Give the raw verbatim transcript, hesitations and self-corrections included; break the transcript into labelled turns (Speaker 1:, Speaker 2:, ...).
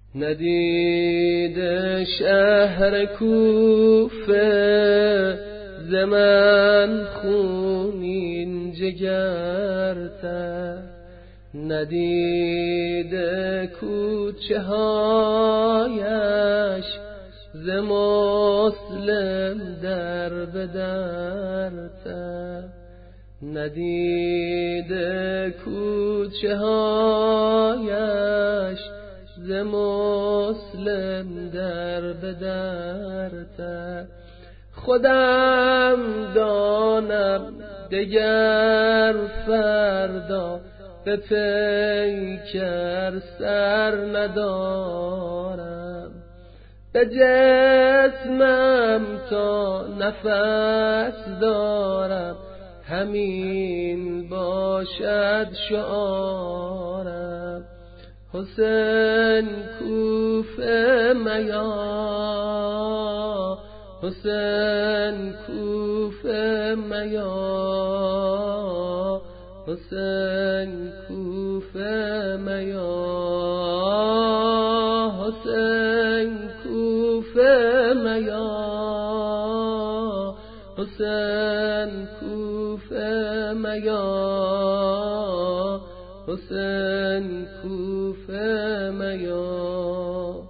Speaker 1: ندیده شهر کوفه زمن خونین جگرته، ندیده کوچه هایش ز مسلم در بدرته، ندیده کوچه هایش ز مسلم در بدرته. خودم دانم دگر فردا به پیکر سر ندارم، به جسمم تا نفس دارم همین باشد شعارم. حسین کوفه میا، حسین کوفه میا، حسین کوفه میا، حسین کوفه میا، حسین کوفه میا، حسین کوفه میا.